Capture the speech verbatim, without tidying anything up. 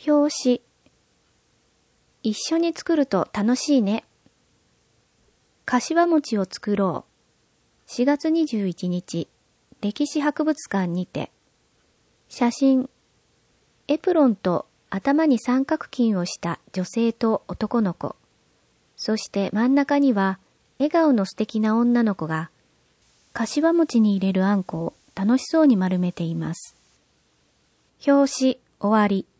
表紙。一緒に作ると楽しいね。柏餅を作ろう。しがつにじゅういちにち、歴史博物館にて。写真。エプロンと頭に三角巾をした女性と男の子。そして真ん中には笑顔の素敵な女の子が、柏餅に入れるあんこを楽しそうに丸めています。表紙終わり。